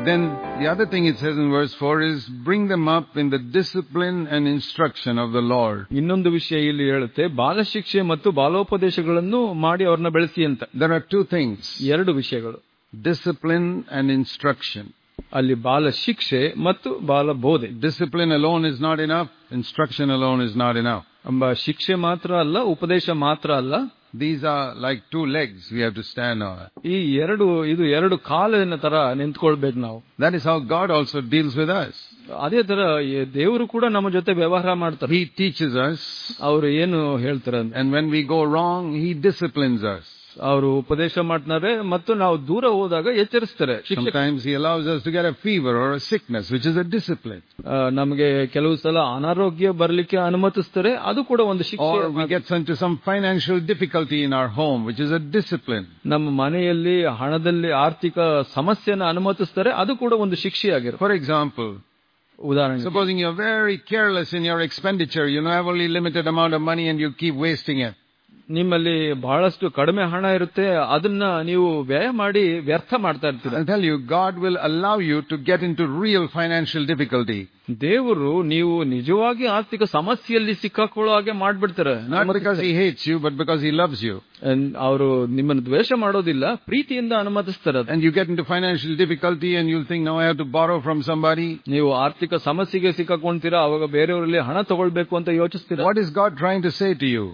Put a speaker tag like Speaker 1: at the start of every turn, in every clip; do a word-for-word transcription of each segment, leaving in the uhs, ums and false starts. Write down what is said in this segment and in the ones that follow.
Speaker 1: Then the other thing it says in verse four is, bring them up in the discipline and instruction of the Lord.
Speaker 2: ಇನ್ನೊಂದು ವಿಷಯ ಇಲ್ಲಿ ಹೇಳುತ್ತೆ, ಬಾಲಶಿಕ್ಷೆ ಮತ್ತು ಬಾಲೋಪದೇಶಗಳನ್ನು ಮಾಡಿ ಅವರನ್ನ ಬೆಳೆಸಿ ಅಂತ.
Speaker 1: There are two things.
Speaker 2: ಎರಡು ವಿಷಯಗಳು,
Speaker 1: discipline and instruction.
Speaker 2: ಅಲ್ಲಿ ಬಾಲ ಶಿಕ್ಷೆ ಮತ್ತು ಬಾಲ ಬೋಧೆ.
Speaker 1: Discipline alone is not enough. Instruction alone is not enough.
Speaker 2: ಎಂಬ ಶಿಕ್ಷೆ ಮಾತ್ರ ಅಲ್ಲ, ಉಪದೇಶ ಮಾತ್ರ ಅಲ್ಲ.
Speaker 1: These are like two legs we have to stand on.
Speaker 2: ಈ ಎರಡು ಇದು ಎರಡು ಕಾಲಿನ ತರ ನಿಂತ್ಕೊಳ್ಬೇಕು ನಾವು.
Speaker 1: That is how God also deals with us.
Speaker 2: ಅದೇ ತರ ದೇವರು ಕೂಡ ನಮ್ಮ ಜೊತೆ ವ್ಯವಹಾರ ಮಾಡ್ತಾರೆ.
Speaker 1: He teaches us.
Speaker 2: ಅವರು ಏನು ಹೇಳ್ತಾರೆ,
Speaker 1: and when we go wrong, He disciplines us.
Speaker 2: ಅವರು ಉಪದೇಶ ಮಾಡ್ತಾರೆ ಮತ್ತು ನಾವು ದೂರ ಹೋದಾಗ ಎಚ್ಚರಿಸ್ತಾರೆ.
Speaker 1: Sometimes He allows us to get a fever or a sickness, which is a discipline.
Speaker 2: ನಮಗೆ ಕೆಲವು ಸಲ ಅನಾರೋಗ್ಯ ಬರಲಿಕ್ಕೆ ಅನುಮತಿಸ್ತಾರೆ, ಅದು ಕೂಡ ಒಂದು ಶಿಕ್ಷೆ.
Speaker 1: Or we get into some financial difficulty in our home, which is a discipline.
Speaker 2: ನಮ್ಮ ಮನೆಯಲ್ಲಿ ಹಣದಲ್ಲಿ ಆರ್ಥಿಕ ಸಮಸ್ಯೆಯನ್ನು ಅನುಮತಿಸ್ತಾರೆ, ಅದು ಕೂಡ ಒಂದು ಶಿಕ್ಷೆಯಾಗಿರುತ್ತೆ.
Speaker 1: For example,
Speaker 2: ಉದಾಹರಣೆ,
Speaker 1: supposing you're very careless in your expenditure, you have only limited amount of money and you keep wasting it.
Speaker 2: ನಿಮ್ಮಲ್ಲಿ ಬಹಳಷ್ಟು ಕಡಿಮೆ ಹಣ ಇರುತ್ತೆ, ಅದನ್ನ ನೀವು ವ್ಯಯ ಮಾಡಿ ವ್ಯರ್ಥ ಮಾಡ್ತಾ ಇರ್ತೀರ.
Speaker 1: I tell you, God will allow you to get into real financial difficulty.
Speaker 2: ದೇವರು ನೀವು ನಿಜವಾಗಿ ಆರ್ಥಿಕ ಸಮಸ್ಯೆಯಲ್ಲಿ ಸಿಕ್ಕಾಕೊಳ್ಳೋ ಹಾಗೆ ಮಾಡ್ಬಿಡ್ತಾರೆ.
Speaker 1: Not because He hates you, but because He loves you.
Speaker 2: ಅವರು ನಿಮ್ಮನ್ನು ದ್ವೇಷ ಮಾಡೋದಿಲ್ಲ, ಪ್ರೀತಿಯಿಂದ ಅನುಮತಿಸ್ತಾರೆ.
Speaker 1: And you get into financial difficulty and you'll think, now I have to borrow from somebody.
Speaker 2: ನೀವು ಆರ್ಥಿಕ ಸಮಸ್ಯೆಗೆ ಸಿಕ್ಕಾಕೊಂತೀರಾ, ಅವಾಗ ಬೇರೆಯವರಲ್ಲಿ ಹಣ ತಗೊಳ್ಬೇಕು ಅಂತ ಯೋಚಿಸ್ತೀರಾ.
Speaker 1: What is God trying to say to you?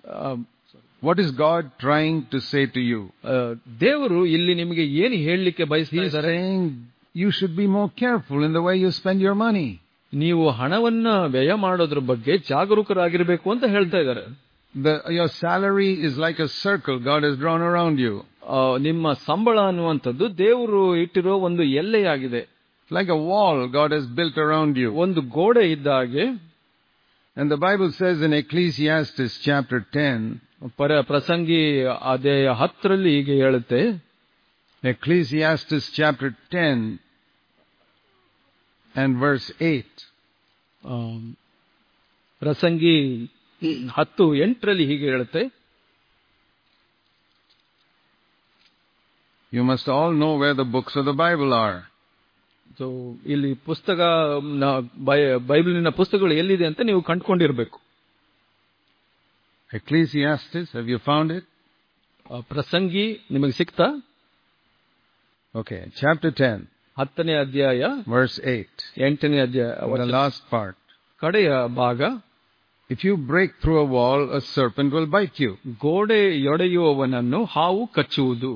Speaker 1: What is God trying to say to you?
Speaker 2: ದೇವರು ಇಲ್ಲಿ ನಿಮಗೆ ಏನು ಹೇಳಲಿಕ್ಕೆ ಬಯಸ್ತಾ ಇದ್ದಾರೆ?
Speaker 1: He is saying you should be more careful in the way you spend your money.
Speaker 2: ನೀವು ಹಣವನ್ನ ವ್ಯಯ ಮಾಡೋದ್ರ ಬಗ್ಗೆ ಜಾಗರೂಕರಾಗಿರಬೇಕು ಅಂತ ಹೇಳ್ತಾ ಇದ್ದಾರೆ.
Speaker 1: The your salary is like a circle God has drawn around you.
Speaker 2: ನಿಮ್ಮ ಸಂಬಳ ಅನ್ನುವಂಥದ್ದು ದೇವರು ಇಟ್ಟಿರೋ ಒಂದು ಎಲ್ಲೆಯಾಗಿದೆ.
Speaker 1: Like a wall God has built around you.
Speaker 2: ಒಂದು ಗೋಡೆ ಇದ್ದ ಹಾಗೆ.
Speaker 1: And the Bible says in Ecclesiastes chapter ten,
Speaker 2: ಪ್ರಸಂಗಿ ಅಧ್ಯಾಯ ಹತ್ತರಲ್ಲಿ ಹೀಗೆ ಹೇಳುತ್ತೆ.
Speaker 1: Ecclesiastes chapter ten and verse eight.
Speaker 2: ಪ್ರಸಂಗಿ ಹತ್ತು ಎಂಟರಲ್ಲಿ ಹೀಗೆ ಹೇಳುತ್ತೆ.
Speaker 1: You must all know where the books of the Bible are.
Speaker 2: So ಇಲ್ಲಿ ಪುಸ್ತಕ, ಬೈಬಲಿನ ಪುಸ್ತಕಗಳು ಎಲ್ಲಿದೆ ಅಂತ ನೀವು ಕಂಡುಕೊಂಡಿರಬೇಕು.
Speaker 1: Ecclesiastes, have you found it?
Speaker 2: ಪ್ರಸಂಗಿ ನಿಮಗೆ ಸಿಕ್ತಾ?
Speaker 1: Okay, chapter ten.
Speaker 2: ಹತ್ತನೇ ಅಧ್ಯಾಯ
Speaker 1: verse eight.
Speaker 2: ಎಂಟನೇ ಅಧ್ಯಾಯ,
Speaker 1: the last part.
Speaker 2: ಕಡೆಯ ಭಾಗ.
Speaker 1: If you break through a wall, a serpent will bite you.
Speaker 2: ಗೋಡೆ ಒಡೆಯುವವನನ್ನು ಹಾವು ಕಚ್ಚುವುದು.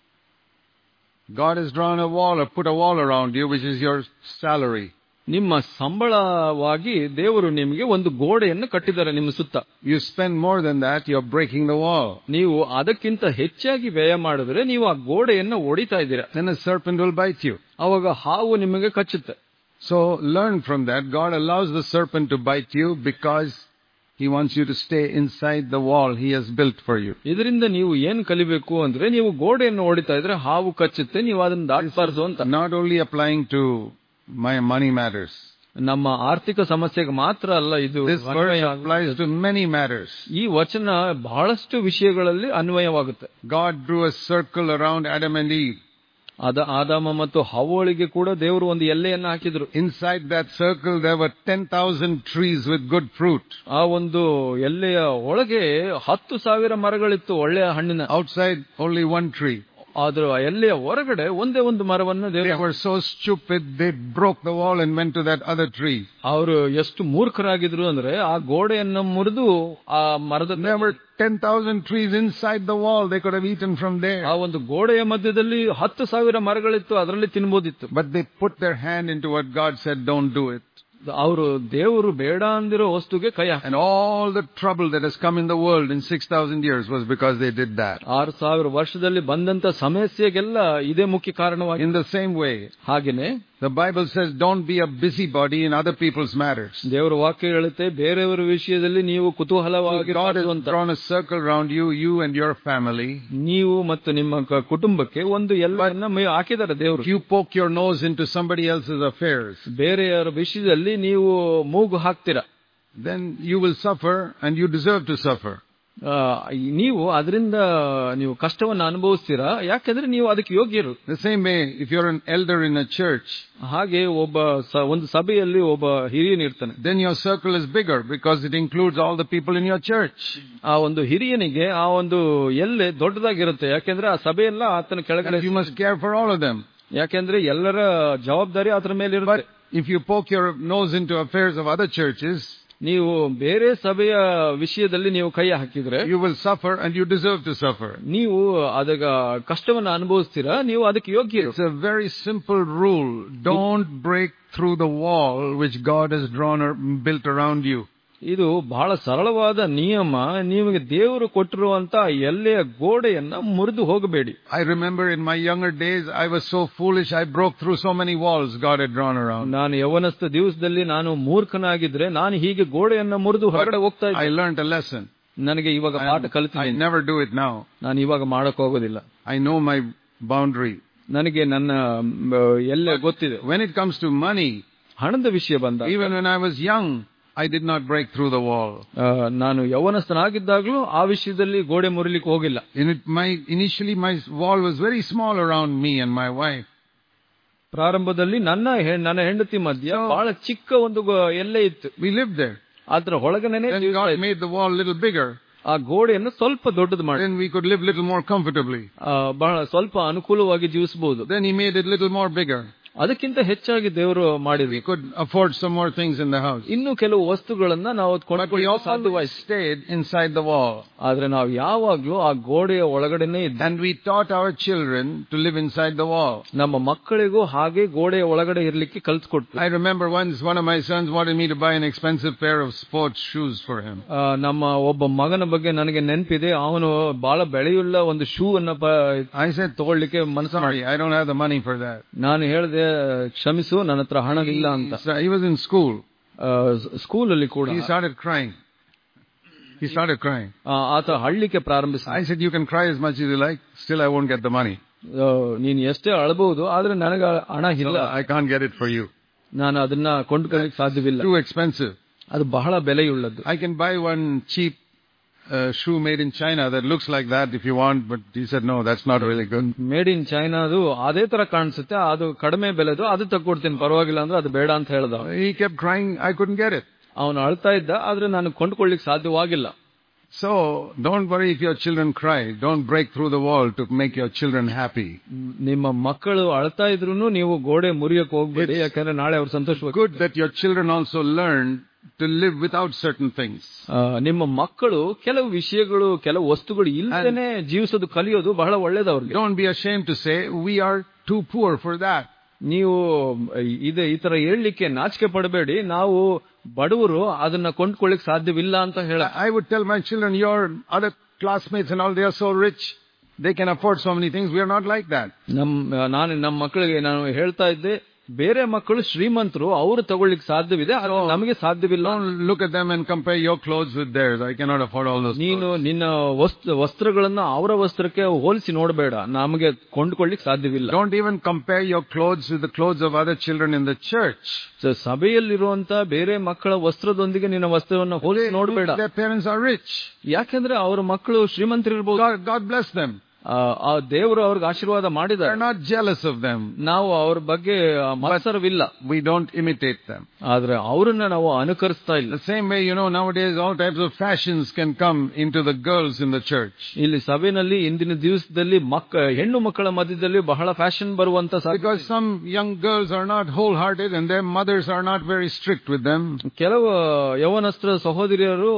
Speaker 1: God has drawn a wall or put a wall around you, which is your salary.
Speaker 2: ನಿಮ್ಮ ಸಂಬಳವಾಗಿ ದೇವರು ನಿಮಗೆ ಒಂದು ಗೋಡೆಯನ್ನು ಕಟ್ಟಿದ್ದಾರೆ ನಿಮ್ಮ ಸುತ್ತ.
Speaker 1: You spend more than that, you're breaking the wall.
Speaker 2: ನೀವು ಅದಕ್ಕಿಂತ ಹೆಚ್ಚಾಗಿ ವ್ಯಯ ಮಾಡಿದ್ರೆ ನೀವು ಆ ಗೋಡೆಯನ್ನು ಒಡಿತಾ ಇದ್ದೀರಾ.
Speaker 1: Then a serpent will bite you.
Speaker 2: ಅವಾಗ ಹಾವು ನಿಮಗೆ ಕಚ್ಚುತ್ತೆ.
Speaker 1: So learn from that. God allows the serpent to bite you because He wants you to stay inside the wall He has built for you.
Speaker 2: ಇದರಿಂದ ನೀವು ಏನು ಕಲಿಬೇಕು ಅಂದ್ರೆ, ನೀವು ಗೋಡೆಯನ್ನು ಹೊಡಿತಾ ಇದ್ರೆ ಹಾವು ಕಚ್ಚುತ್ತೆ, ನೀವು ಅದನ್ನು ದಾಟಬಾರದು ಅಂತ.
Speaker 1: Not only applying to my money matters.
Speaker 2: ನಮ್ಮ ಆರ್ಥಿಕ ಸಮಸ್ಯೆಗೆ ಮಾತ್ರ ಅಲ್ಲ ಇದು.
Speaker 1: This verse applies to many matters.
Speaker 2: ಈ ವಚನ ಬಹಳಷ್ಟು ವಿಷಯಗಳಲ್ಲಿ ಅನ್ವಯವಾಗುತ್ತೆ.
Speaker 1: God drew a circle around Adam and Eve.
Speaker 2: ಅದ ಆದಾಮ ಮತ್ತು ಹವ್ವಳಿಗೆ ಕೂಡ ದೇವರು ಒಂದು ಎಲ್ಲೆಯನ್ನು ಹಾಕಿದ್ರು.
Speaker 1: Inside that circle there were ten thousand trees with good fruit.
Speaker 2: ಆ ಒಂದು ಎಲ್ಲೆಯ ಒಳಗೆ ಹತ್ತು ಸಾವಿರ ಮರಗಳಿತ್ತು ಒಳ್ಳೆಯ ಹಣ್ಣಿನ.
Speaker 1: Outside only one tree.
Speaker 2: ಆದ್ರೆ ಎಲ್ಲೆಯ ಹೊರಗಡೆ ಒಂದೇ ಒಂದು ಮರವನ್ನು ದೇವರು.
Speaker 1: They were so stupid they broke the wall and went to that other tree.
Speaker 2: ಅವರು ಎಷ್ಟು ಮೂರ್ಖರಾಗಿದ್ರು ಅಂದ್ರೆ ಆ ಗೋಡೆಯನ್ನು ಮುರಿದು ಆ ಮರದ.
Speaker 1: There were ten thousand trees inside the wall. They could have eaten from there.
Speaker 2: ಆ ಒಂದು ಗೋಡೆಯ ಮಧ್ಯದಲ್ಲಿ ಹತ್ತು ಸಾವಿರ ಮರಗಳಿತ್ತು, ಅದರಲ್ಲಿ ತಿನ್ಬೋದಿತ್ತು.
Speaker 1: But they put their hand into what God said, don't do it.
Speaker 2: ಅವರು ದೇವರು ಬೇಡ ಅಂದಿರೋ ವಸ್ತುಗೆ ಕೈ.
Speaker 1: And all the trouble that has come in the world in six thousand years was because they did that.
Speaker 2: ಆರು ಸಾವಿರ ವರ್ಷದಲ್ಲಿ ಬಂದಂತ ಸಮಸ್ಯೆಗೆಲ್ಲ ಇದೇ ಮುಖ್ಯ ಕಾರಣವಾಗಿ.
Speaker 1: In the same way,
Speaker 2: ಹಾಗೇನೆ
Speaker 1: the Bible says, don't be a busybody in other people's matters.
Speaker 2: ದೇವರ ವಾಕ್ಯ ಹೇಳುತ್ತೆ, ಬೇರೆಯವರ ವಿಷಯದಲ್ಲಿ ನೀವು ಕುತೂಹಲವಾಗಿ.
Speaker 1: God has drawn a circle around you, you and your family.
Speaker 2: ನೀವು ಮತ್ತು ನಿಮ್ಮ ಕುಟುಂಬಕ್ಕೆ ಒಂದು ಎಲ್ಲವನ್ನ ಹಾಕಿದ್ದಾರೆ ದೇವರು.
Speaker 1: If you poke your nose into somebody else's affairs,
Speaker 2: ಬೇರೆಯವರ ವಿಷಯದಲ್ಲಿ ನೀವು ಮೂಗು ಹಾಕ್ತೀರಾ,
Speaker 1: then you will suffer and you deserve to suffer.
Speaker 2: ನೀವು ಅದರಿಂದ ನೀವು ಕಷ್ಟವನ್ನು ಅನುಭವಿಸ್ತೀರಾ, ಯಾಕಂದ್ರೆ ನೀವು ಅದಕ್ಕೆ ಯೋಗ್ಯರು.
Speaker 1: The same way, if you're an elder in a church,
Speaker 2: ಹಾಗೆ ಒಬ್ಬ ಒಂದು ಸಭೆಯಲ್ಲಿ ಒಬ್ಬ ಹಿರಿಯನಿರ್ತಾನೆ,
Speaker 1: then your circle is bigger because it includes all the people in your church.
Speaker 2: ಆ ಒಂದು ಹಿರಿಯನಿಗೆ ಆ ಒಂದು ಎಲ್ಲೆ ದೊಡ್ಡದಾಗಿರುತ್ತೆ, ಯಾಕೆಂದ್ರೆ ಆ ಸಭೆಯೆಲ್ಲ ಆತನ ಕೆಳಗಡೆ.
Speaker 1: You must care for all of them.
Speaker 2: ಯಾಕೆಂದ್ರೆ ಎಲ್ಲರ ಜವಾಬ್ದಾರಿ ಆತನ ಮೇಲೆ ಇರುತ್ತೆ.
Speaker 1: If you poke your nose into affairs of other churches,
Speaker 2: ನೀವು ಬೇರೆ ಸಭೆಯ ವಿಷಯದಲ್ಲಿ ನೀವು ಕೈ ಹಾಕಿದ್ರೆ,
Speaker 1: you will suffer and you deserve to suffer.
Speaker 2: ನೀವು ಅದರ ಕಷ್ಟವನ್ನು ಅನುಭವಿಸ್ತೀರಾ, ನೀವು ಅದಕ್ಕೆ ಯೋಗ್ಯ.
Speaker 1: It's a very simple rule. Don't break through the wall which God has drawn or built around you.
Speaker 2: ಇದು ಬಹಳ ಸರಳವಾದ ನಿಯಮ. ನಿಮಗೆ ದೇವರು ಕೊಟ್ಟಿರುವಂತ ಎಲ್ಲೆಯ ಗೋಡೆಯನ್ನ ಮುರಿದು ಹೋಗಬೇಡಿ.
Speaker 1: I remember in my younger days I was so foolish I broke through so many walls God had drawn around.
Speaker 2: ನಾನು ಯೌವನಸ್ಥ ದಿವಸದಲ್ಲಿ ನಾನು ಮೂರ್ಖನಾಗಿದ್ರೆ ನಾನು ಹೀಗೆ ಗೋಡೆಯನ್ನ ಮುರಿದು ಹೊರಗಡೆ ಹೋಗ್ತಾ ಇದ್ದೆ.
Speaker 1: I learned a lesson.
Speaker 2: ನನಗೆ ಇವಾಗ ಪಾಠ ಕಲಿತಿದ್ದೀನಿ.
Speaker 1: I never do it now.
Speaker 2: ನಾನು ಇವಾಗ ಮಾಡಕ್ ಹೋಗೋದಿಲ್ಲ.
Speaker 1: I know my boundary.
Speaker 2: ನನಗೆ ನನ್ನ ಎಲ್ಲೆ ಗೊತ್ತಿದೆ.
Speaker 1: When it comes to money,
Speaker 2: ಹಣದ ವಿಷಯ ಬಂದಾಗ,
Speaker 1: even when I was young, I did not break through the wall.
Speaker 2: ನಾನು ಯೌವನಸ್ಥನಾಗಿದ್ದಾಗಲೂ ಆ ವಿಷಯದಲ್ಲಿ ಗೋಡೆ ಮುರಿಲಿಕ್ಕೆ ಹೋಗಿಲ್ಲ.
Speaker 1: In it, my initially my wall was very small around me and my wife.
Speaker 2: ಪ್ರಾರಂಭದಲ್ಲಿ ನನ್ನ ನನ್ನ ಹೆಂಡತಿ ಮಧ್ಯೆ ಬಹಳ ಚಿಕ್ಕ ಒಂದು ಎಲ್ಲೆ ಇತ್ತು.
Speaker 1: We lived there.
Speaker 2: ಅದರ ಒಳಗನೆ
Speaker 1: God made the wall a little bigger.
Speaker 2: ಆ ಗೋಡೆಯನ್ನು ಸ್ವಲ್ಪ ದೊಡ್ಡದು ಮಾಡಿ,
Speaker 1: then we could live little more comfortably.
Speaker 2: ಬಹಳ ಸ್ವಲ್ಪ ಅನುಕೂಲವಾಗಿ ಜೀವಿಸಬಹುದು.
Speaker 1: Then he made it little more bigger.
Speaker 2: ಅದಕ್ಕಿಂತ ಹೆಚ್ಚಾಗಿ ದೇವರು ಮಾಡಿದ್ವಿ.
Speaker 1: We could afford some more things in the house.
Speaker 2: ಇನ್ನು ಕೆಲವು ವಸ್ತುಗಳನ್ನ ನಾವು ಕೊಂಡುಕೊಳ್ಳಲು ಸಾಧ್ಯವಾಯಿತು.
Speaker 1: Stayed inside the wall.
Speaker 2: ಆದ್ರೆ ನಾವು ಯಾವಾಗ್ಲೂ ಆ ಗೋಡೆಯ ಒಳಗಡೆನೇ ಇದ್ದ.
Speaker 1: And we taught our children to live inside the wall.
Speaker 2: ನಮ್ಮ ಮಕ್ಕಳಿಗೂ ಹಾಗೆ ಗೋಡೆಯ ಒಳಗಡೆ ಇರಲಿಕ್ಕೆ ಕಲಿಸಿಕೊಟ್ವಿ.
Speaker 1: I remember once one of my sons wanted me to buy an expensive pair of sports shoes for him.
Speaker 2: ನಮ್ಮ ಒಬ್ಬ ಮಗನ ಬಗ್ಗೆ ನನಗೆ ನೆನಪಿದೆ. ಅವನು ಬಹಳ ಬೆಳೆಯುಳ್ಳ ಒಂದು ಶೂ ಅನ್ನ
Speaker 1: I said
Speaker 2: ತಗೊಳ್ಳಿಕ್ಕೆ ಮನಸ್ಸು ಮಾಡಿ,
Speaker 1: I don't have the money for that.
Speaker 2: ನಾನು ಹೇಳಿದೆ, ಕ್ಷಮಿಸು, ನನ್ನ ಹತ್ರ ಹಣ ಇಲ್ಲ ಅಂತ.
Speaker 1: He was in school.
Speaker 2: School ಅಲ್ಲಿ ಕೂಡ
Speaker 1: he started crying. He started crying.
Speaker 2: ಆತ ಹಳ್ಳಿಕ್ಕೆ ಪ್ರಾರಂಭಿಸಿದ.
Speaker 1: I said, you can cry as much as you like, still I won't get the money.
Speaker 2: ನೀನು ಎಷ್ಟೇ ಅಳಬಹುದು, ಆದ್ರೆ ನನಗೆ ಹಣ ಇಲ್ಲ.
Speaker 1: I can't get it for you.
Speaker 2: ನಾನು ಅದನ್ನ ಕೊಂಡುಕೊಳ್ಳಲಿಕ್ಕೆ ಸಾಧ್ಯವಿಲ್ಲ.
Speaker 1: Too expensive.
Speaker 2: ಅದು ಬಹಳ ಬೆಲೆಯುಳ್ಳದ್ದು.
Speaker 1: I can buy one cheap Uh, shoe made in China that looks like that if you want, but he said no, that's not really good.
Speaker 2: Made in China ಅದು ಅದೇ ತರ ಕಾಣಿಸುತ್ತೆ, ಅದು ಕಡಿಮೆ ಬೆಲೆದು, ಅದು ತಗೊಡ್ತೀನಿ, ಪರವಾಗಿಲ್ಲ ಅಂದ್ರೆ ಅದು ಬೇಡ ಅಂತ ಹೇಳ್ದ.
Speaker 1: He kept crying, I couldn't get it.
Speaker 2: ಅವನು ಅಳ್ತಾ ಇದ್ದ, ಆದ್ರೆ ನಾನು ಕೊಂಡುಕೊಳ್ಳಿಕ್ಕೆ ಸಾಧ್ಯವಾಗಿಲ್ಲ.
Speaker 1: So don't worry if your children cry. Don't break through the wall to make your children happy.
Speaker 2: ನಿಮ್ಮ ಮಕ್ಕಳು ಅಳ್ತಾ ಇದ್ರೂನು ನೀವು ಗೋಡೆ ಮುರಿಯಕ್ಕೆ ಹೋಗಬೇಡಿ, ಯಾಕಂದ್ರೆ ನಾಳೆ ಅವರು ಸಂತೋಷವಾಗಿ.
Speaker 1: Good that your children also learn to live without certain things.
Speaker 2: ನಿಮ್ಮ ಮಕ್ಕಳು ಕೆಲವು ವಿಷಯಗಳು, ಕೆಲವು ವಸ್ತುಗಳು ಇಲ್ಲದೇನೆ ಜೀವಿಸೋದು ಕಲಿಯೋದು ಬಹಳ ಒಳ್ಳೆಯದು ಅವರಿಗೆ.
Speaker 1: Don't be ashamed to say we are too poor for that.
Speaker 2: ನೀವು ಇದೆ ಈ ತರ ಹೇಳಲಿಕ್ಕೆ ನಾಚಿಕೆ ಪಡಬೇಡಿ, ನಾವು ಬಡವರು, ಅದನ್ನ ಕೊಂಡ್ಕೊಳ್ಳಿಕ್ ಸಾಧ್ಯವಿಲ್ಲ ಅಂತ ಹೇಳ.
Speaker 1: I would tell my children, your other classmates and all, they are so rich, they can afford so many things. We are not like that.
Speaker 2: ನಮ್ ನಾನು ನಮ್ಮ ಮಕ್ಕಳಿಗೆ ನಾನು ಹೇಳ್ತಾ ಇದ್ದೆ, ಬೇರೆ ಮಕ್ಕಳು ಶ್ರೀಮಂತರು, ಅವರು ತಗೊಳ್ಳಿಕ್ಕೆ ಸಾಧ್ಯವಿದೆ, ನಮಗೆ ಸಾಧ್ಯವಿಲ್ಲ.
Speaker 1: Look at them and compare your clothes with theirs. I cannot afford all those.
Speaker 2: ನೀನು ನಿನ್ನ ವಸ್ತ್ರಗಳನ್ನ ಅವರ ವಸ್ತ್ರಕ್ಕೆ ಹೋಲಿಸಿ ನೋಡಬೇಡ, ನಮಗೆ ಕೊಂಡುಕೊಳ್ಳಿಕ್ಕೆ ಸಾಧ್ಯವಿಲ್ಲ.
Speaker 1: Don't even compare your clothes with the clothes of other children in the church.
Speaker 2: ಸಭೆಯಲ್ಲಿರುವಂತ ಬೇರೆ ಮಕ್ಕಳ ವಸ್ತ್ರದೊಂದಿಗೆ ನಿನ್ನ ವಸ್ತ್ರವನ್ನು ಹೋಲಿಸಿ ನೋಡಬೇಡ.
Speaker 1: Their parents are rich.
Speaker 2: ಯಾಕೆಂದ್ರೆ ಅವರ ಮಕ್ಕಳು ಶ್ರೀಮಂತರಿರಬಹುದು.
Speaker 1: God, God bless them.
Speaker 2: ಆ ದೇವರು ಅವ್ರಿಗೆ ಆಶೀರ್ವಾದ ಮಾಡಿದ್ದಾರೆ.
Speaker 1: We are not jealous of them.
Speaker 2: ನಾವು ಅವ್ರ ಬಗ್ಗೆ ಮತ್ಸರವಿಲ್ಲ.
Speaker 1: We don't imitate them.
Speaker 2: ಆದ್ರೆ ಅವರನ್ನ ನಾವು ಅನುಕರಿಸ್ತಾ ಇಲ್ಲ.
Speaker 1: The same way, you know, nowadays all types of fashions can come into the girls in the church.
Speaker 2: ಇಲ್ಲಿ ಸಭೆಯಲ್ಲಿ ಇಂದಿನ ದಿವಸದಲ್ಲಿ ಮಕ್ಕ ಹೆಣ್ಣು ಮಕ್ಕಳ ಮಧ್ಯದಲ್ಲಿ ಬಹಳ ಫ್ಯಾಷನ್ ಬರುವಂತ,
Speaker 1: because some young girls are not wholehearted and their mothers are not very strict with them.
Speaker 2: ಕೆಲವು ಯೌವನಸ್ಥ ಸಹೋದರಿಯರು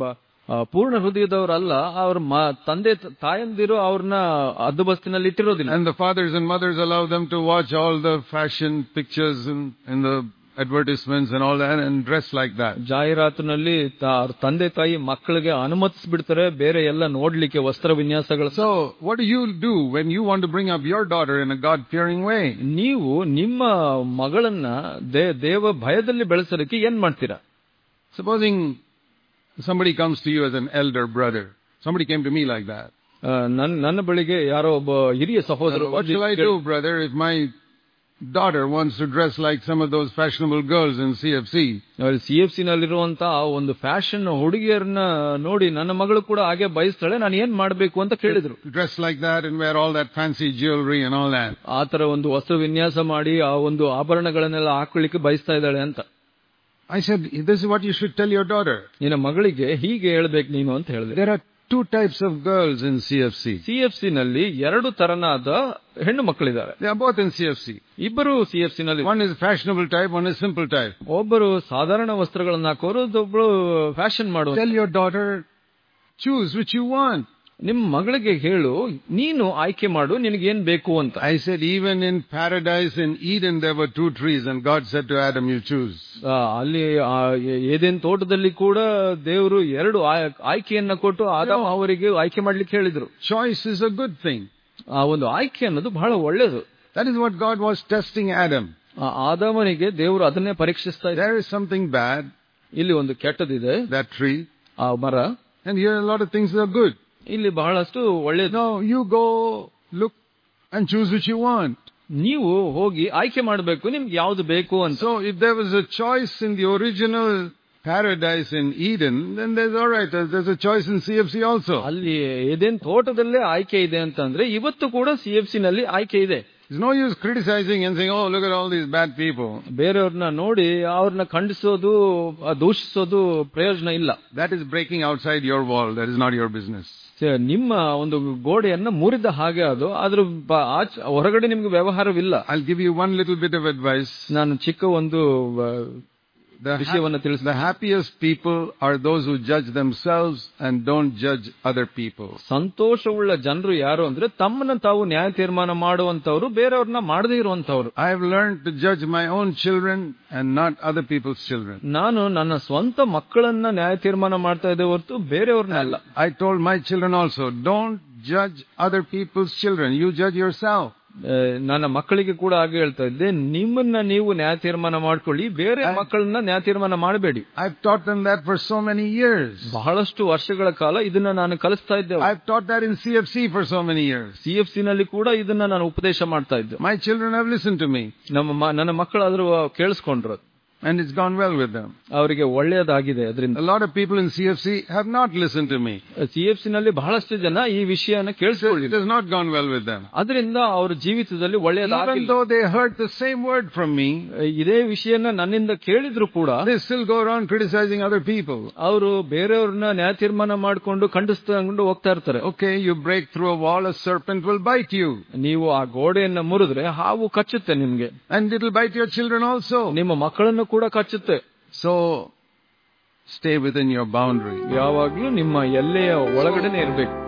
Speaker 2: ಪೂರ್ಣ ಹೃದಯದವರಲ್ಲ, ಅವ್ರ ತಂದೆ ತಾಯಂದಿರು ಅವ್ರನ್ನ ಹದ್ದುಬಸ್ತಿನಲ್ಲಿ ಇಟ್ಟಿರೋದಿಲ್ಲ.
Speaker 1: And the fathers and mothers allow them to watch all the fashion pictures in, in the advertisements and all that and dress like that.
Speaker 2: ಜಾಹೀರಾತಿನಲ್ಲಿ ತಂದೆ ತಾಯಿ ಮಕ್ಕಳಿಗೆ ಅನುಮತಿಸಿಬಿಡ್ತಾರೆ ಬೇರೆ ಎಲ್ಲ ನೋಡ್ಲಿಕ್ಕೆ ವಸ್ತ್ರ ವಿನ್ಯಾಸಗಳು.
Speaker 1: So what do you do when you want to bring up your daughter in a God fearing way?
Speaker 2: ನೀವು ನಿಮ್ಮ ಮಗಳನ್ನ ದೇವ ಭಯದಲ್ಲಿ ಬೆಳೆಸಲಿಕ್ಕೆ ಏನ್ ಮಾಡ್ತೀರಾ?
Speaker 1: Supposing somebody comes to you as an elder brother. Somebody came to me like that.
Speaker 2: ನನ್ನ ನನ್ನ ಬಳಿಗೆ ಯಾರೋ ಒಬ್ಬ ಹಿರಿಯ ಸಹೋದರ,
Speaker 1: what shall I do, brother, if my daughter wants to dress like some of those fashionable girls in C F C.
Speaker 2: C F C ನಲ್ಲಿರುವಂತಹ ಒಂದು fashion ಹುಡುಗಿಯರನ್ನ ನೋಡಿ ನನ್ನ ಮಗಳು ಕೂಡ ಹಾಗೆ ಬಯಸ್ತಾಳೆ, ನಾನು ಏನ್ ಮಾಡ್ಬೇಕು ಅಂತ ಕೇಳಿದ್ರು.
Speaker 1: Dress like that and wear all that fancy jewelry and all that.
Speaker 2: ಆ ತರ ಒಂದು ವಸ್ತ್ರ ವಿನ್ಯಾಸ ಮಾಡಿ ಆ ಒಂದು ಆಭರಣಗಳನ್ನೆಲ್ಲ ಹಾಕೊಳ್ಳಿಕ್ಕೆ ಬಯಸ್ತಾ ಇದ್ದಾಳೆ ಅಂತ.
Speaker 1: I said, this is what you should tell your daughter.
Speaker 2: ನಿನ್ನ ಮಗಳಿಗೆ ಹೀಗೆ ಹೇಳ್ಬೇಕು ನೀನು ಅಂತ ಹೇಳಿದೆ.
Speaker 1: There are two types of girls in C F C.
Speaker 2: C F C ನಲ್ಲಿ ಎರಡು ತರನಾದ ಹೆಣ್ಣು ಮಕ್ಕಳಿದ್ದಾರೆ.
Speaker 1: They are both in C F C.
Speaker 2: ಇಬ್ಬರು ಸಿ ಎಫ್ ಸಿ ನಲ್ಲಿ.
Speaker 1: One is fashionable type, one is simple type.
Speaker 2: ಒಬ್ಬರು ಸಾಧಾರಣ ವಸ್ತ್ರಗಳನ್ನ ಹಾಕೋರು, ಒಬ್ಬರು ಫ್ಯಾಷನ್ ಮಾಡುವ.
Speaker 1: Tell your daughter, choose which you want.
Speaker 2: ನಿಮ್ಮ ಮಗಳಿಗೆ ಹೇಳು, ನೀನು ಆಯ್ಕೆ ಮಾಡು, ನಿನಗೇನ್ ಬೇಕು ಅಂತ.
Speaker 1: I said, even in paradise in Eden there were two trees and God said to Adam, you choose.
Speaker 2: ಅಲ್ಲಿ ಏದೇನ್ ತೋಟದಲ್ಲಿ ಕೂಡ ದೇವರು ಎರಡು ಆಯ್ಕೆಯನ್ನ ಕೊಟ್ಟು ಆದಾಮ ಅವರಿಗೆ ಆಯ್ಕೆ ಮಾಡ್ಲಿಕ್ಕೆ ಹೇಳಿದ್ರು.
Speaker 1: Choice is a good thing.
Speaker 2: ಆ ಒಂದು ಆಯ್ಕೆ ಅನ್ನೋದು ಬಹಳ ಒಳ್ಳೆಯದು.
Speaker 1: That is what God was testing Adam.
Speaker 2: ಆದಾಮನಿಗೆ ದೇವರು ಅದನ್ನೇ ಪರೀಕ್ಷಿಸ್ತಾ ಇದ್ದಾರೆ.
Speaker 1: There is something bad.
Speaker 2: ಇಲ್ಲಿ ಒಂದು ಕೆಟ್ಟದಿದೆ,
Speaker 1: that tree.
Speaker 2: ಆ ಮರ.
Speaker 1: And here a lot of things are good.
Speaker 2: ಇಲ್ಲಿ ಬಹಳಷ್ಟು ಒಳ್ಳೆಯದು.
Speaker 1: No, you go look and choose what you want.
Speaker 2: ನೀವು ಹೋಗಿ ಆಯ್ಕೆ ಮಾಡಬೇಕು, ನಿಮ್ಗೆ ಯಾವ್ದು ಬೇಕು ಅಂತ.
Speaker 1: So if there was a choice in the original paradise in Eden, then there's all right. There's a choice in C F C also.
Speaker 2: ಅಲ್ಲಿ ಏದೇನ್ ತೋಟದಲ್ಲೇ ಆಯ್ಕೆ ಇದೆ ಅಂತಂದ್ರೆ ಇವತ್ತು ಕೂಡ ಸಿ ಎಫ್ ಸಿ ನಲ್ಲಿ ಆಯ್ಕೆ ಇದೆ.
Speaker 1: There's no use criticizing and saying, oh, look at all these bad people.
Speaker 2: ಬೇರೆಯವ್ರನ್ನ ನೋಡಿ ಅವ್ರನ್ನ ಖಂಡಿಸೋದು, ದೂಷಿಸೋದು ಪ್ರಯೋಜನ ಇಲ್ಲ.
Speaker 1: That is breaking outside your wall. That is not your business.
Speaker 2: ನಿಮ್ಮ ಒಂದು ಗೋಡೆಯನ್ನ ಮುರಿದ ಹಾಗೆ ಅದು, ಅದ್ರ ಹೊರಗಡೆ ನಿಮ್ಗೆ ವ್ಯವಹಾರವಿಲ್ಲ.
Speaker 1: I'll give you one little bit of advice.
Speaker 2: ನಾನು ಚಿಕ್ಕ ಒಂದು ವಿಷಯವನ್ನು ತಿಳಿಸ.
Speaker 1: The happiest people are those who judge themselves and don't judge other people.
Speaker 2: ಸಂತೋಷವುಳ್ಳ ಜನರು ಯಾರು ಅಂದ್ರೆ ತಮ್ಮನ್ನ ತಾವು ನ್ಯಾಯ ತೀರ್ಮಾನ ಮಾಡುವಂತವರು, ಬೇರೆಯವ್ರನ್ನ ಮಾಡದೇ ಇರುವಂತವರು.
Speaker 1: I have learned to judge my own children and not other people's children.
Speaker 2: ನಾನು ನನ್ನ ಸ್ವಂತ ಮಕ್ಕಳನ್ನ ನ್ಯಾಯ ತೀರ್ಮಾನ ಮಾಡ್ತಾ ಇದ್ದೆ ಹೊರತು ಬೇರೆಯವ್ರನ್ನಲ್ಲ.
Speaker 1: I told my children also, don't judge other people's children. You judge yourself.
Speaker 2: ನನ್ನ ಮಕ್ಕಳಿಗೆ ಕೂಡ ಹಾಗೆ ಹೇಳ್ತಾ ಇದ್ದೆ, ನಿಮ್ಮನ್ನ ನೀವು ನ್ಯಾಯ ತೀರ್ಮಾನ ಮಾಡ್ಕೊಳ್ಳಿ, ಬೇರೆ ಮಕ್ಕಳನ್ನ ನ್ಯಾಯ ತೀರ್ಮಾನ ಮಾಡಬೇಡಿ.
Speaker 1: I've taught them that for so many years.
Speaker 2: ಬಹಳಷ್ಟು ವರ್ಷಗಳ ಕಾಲ ಇದನ್ನ ನಾನು ಕಲಿಸ್ತಾ ಇದ್ದೆ.
Speaker 1: I've taught that in C F C for so many years.
Speaker 2: C F C ನಲ್ಲಿ ಕೂಡ ಇದನ್ನ ನಾನು ಉಪದೇಶ ಮಾಡ್ತಾ ಇದ್ದೆ.
Speaker 1: My children have listened to me.
Speaker 2: ನಮ್ಮ ನನ್ನ ಮಕ್ಕಳು ಆದ್ರೂ ಕೇಳಿಸ್ಕೊಂಡ್ರು.
Speaker 1: And it's gone well with them.
Speaker 2: ಅವರಿಗೆ ಒಳ್ಳೆಯದಾಗಿದೆ ಅದರಿಂದ.
Speaker 1: A lot of people in C F C have not listened to me.
Speaker 2: C F C ನಲ್ಲಿ ಬಹಳಷ್ಟು ಜನ ಈ ವಿಷಯನ ಕೇಳಿಸಿಕೊಳ್ಳಿಲ್ಲ.
Speaker 1: It has not gone well with them.
Speaker 2: ಅದರಿಂದ ಅವರ ಜೀವಿತದಲ್ಲಿ ಒಳ್ಳೆಯದಾಗಿಲ್ಲ.
Speaker 1: Even though they heard the same word from me,
Speaker 2: ಇದೇ ವಿಷಯನ ನನ್ನಿಂದ ಕೇಳಿದ್ರು ಕೂಡ
Speaker 1: they still go around criticizing other people.
Speaker 2: ಅವರು ಬೇರೆಯವ್ರನ್ನ ನ್ಯಾಯ ತೀರ್ಮಾನ ಮಾಡಿಕೊಂಡು ಖಂಡಿಸ್ಕೊಂಡು ಹೋಗ್ತಾ ಇರ್ತಾರೆ.
Speaker 1: Okay, you break through a wall, a serpent will bite you.
Speaker 2: ನೀವು ಆ ಗೋಡೆಯನ್ನ ಮುರಿದ್ರೆ ಹಾವು ಕಚ್ಚುತ್ತೆ ನಿಮ್ಗೆ.
Speaker 1: And it will bite your children also.
Speaker 2: ನಿಮ್ಮ ಮಕ್ಕಳನ್ನು ಕೂಡ ಕಚ್ಚುತ್ತೆ.
Speaker 1: So stay within your boundary.
Speaker 2: ಯಾವಾಗ್ಲೂ ನಿಮ್ಮ ಎಲ್ಲೆಯ ಒಳಗಡೆನೆ ಇರಬೇಕು.